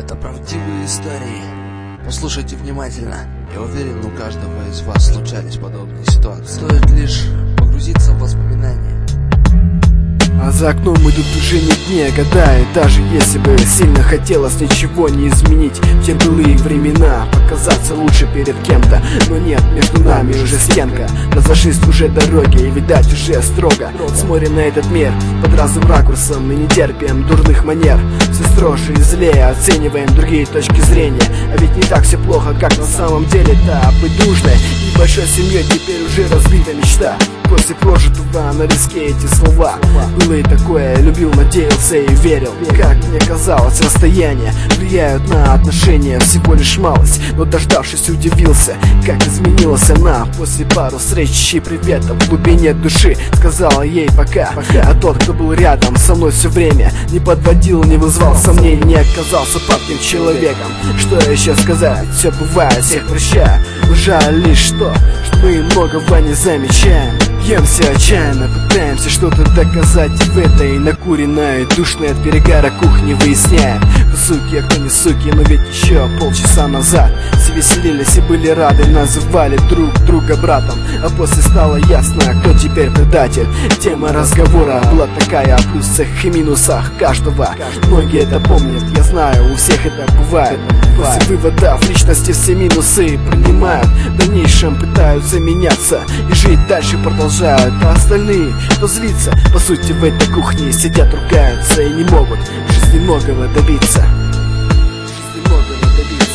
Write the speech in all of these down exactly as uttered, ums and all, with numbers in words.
Это правдивые истории. Послушайте внимательно. Я уверен, у каждого из вас случались подобные ситуации. Стоит лишь погрузиться в воспоминания. А за окном идут уже не дни, а года. И даже если бы сильно хотелось ничего не изменить в те былые времена, показаться лучше перед кем-то, но нет, между нами уже стенка. Разошлись уже дороги, и видать уже строго смотрим на этот мир под разным ракурсом и не терпим дурных манер. Все строже и злее оцениваем другие точки зрения. А ведь не так все плохо, как на самом деле-то. Быть дружной и большой семьей теперь уже разбита мечта. После прожитого на риске эти слова. Было и такое, любил, надеялся и верил. Как мне казалось, расстояние влияют на отношения всего лишь малость. Но дождавшись, удивился, как изменилась она. После пару встреч и приветов в глубине души сказала ей пока, пока. А тот, кто был рядом со мной все время, не подводил, не вызвал сомнений, не оказался падким человеком. Что еще сказать, все бывает, всех прощаю. Жаль лишь то, что мы многого не замечаем. Емся отчаянно, пытаемся что-то доказать в этой накуренной, душной от перегара кухни выясняем, кто суки, а кто не суки. Но ведь еще полчаса назад все веселились и были рады, называли друг друга братом. А после стало ясно, кто теперь предатель. Тема разговора была такая о плюсах и минусах каждого. Многие это помнят, я знаю, у всех это бывает. После вывода в личности все минусы принимают, в дальнейшем пытаются меняться и жить дальше продолжать. А остальные, кто злится, по сути в этой кухне сидят, ругаются и не могут в жизни многого добиться. В жизни многого добиться.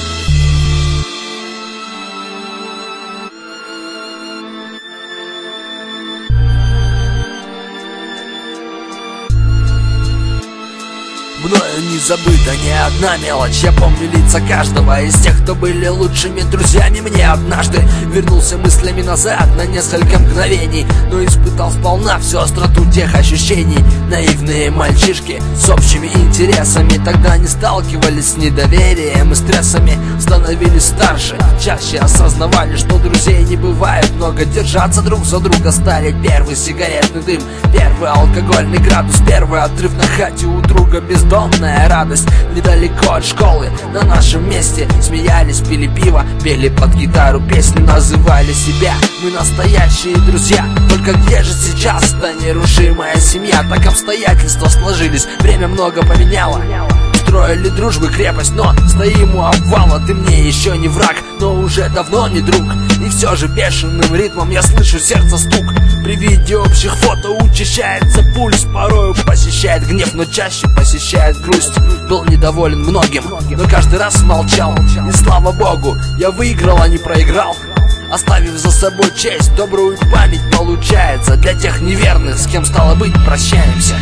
Мною не забыта ни одна мелочь. Я помню лица каждого из тех, кто были лучшими друзьями мне. Однажды вернулся мыслями назад на несколько мгновений, но испытал сполна всю остроту тех ощущений. Наивные мальчишки с общими интересами тогда не сталкивались с недоверием и стрессами. Становились старше, чаще осознавали, что друзей не бывает много. Держаться друг за друга стали первый сигаретный дым, первый алкогольный градус, первый отрыв на хате у друга, бездомная радость недалеко от школы. На нашем месте смеялись, пили пиво, пели под гитару песни, называли себя мы настоящие друзья. Только где же сейчас та нерушимая семья? Так обстоятельства сложились, время много поменяло. Строили дружбы крепость, но стоим у обвала. Ты мне еще не враг, но уже давно не друг. И все же бешеным ритмом я слышу сердце стук. При виде общих фото учащается пульс. Порою посещает гнев, но чаще посещает грусть. Был недоволен многим, но каждый раз молчал. И слава богу, я выиграл, а не проиграл, оставив за собой честь, добрую память получается. Для тех неверных, с кем стало быть, прощаемся.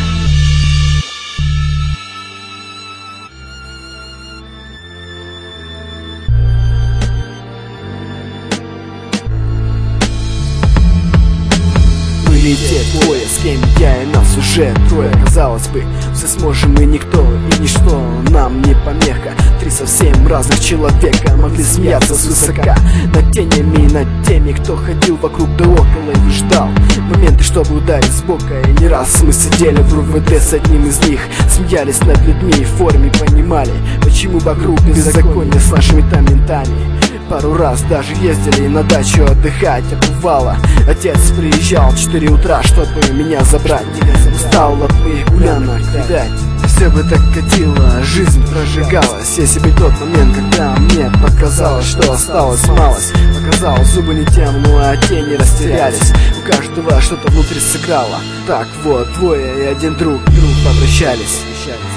Те двое, с кем я и нас уже трое. Казалось бы, все сможем и никто, и ничто нам не помеха. Три совсем разных человека могли смеяться свысока над тенями и над теми, кто ходил вокруг да около и ждал моменты, чтобы ударить с бока. И не раз мы сидели в РУВД с одним из них, смеялись над людьми в форме, понимали, почему вокруг беззаконие с нашими-то ментами. Пару раз даже ездили на дачу отдыхать, а бывало отец приезжал в четыре утра, чтобы меня забрать. Устал от моих гулянок, видать, все бы так катило, жизнь прожигалась. Если бы тот момент, когда мне показалось, что осталось малость, показал зубы не тем, ну а тени растерялись. У каждого что-то внутри сыграло. Так вот, двое и один друг, друг попрощались.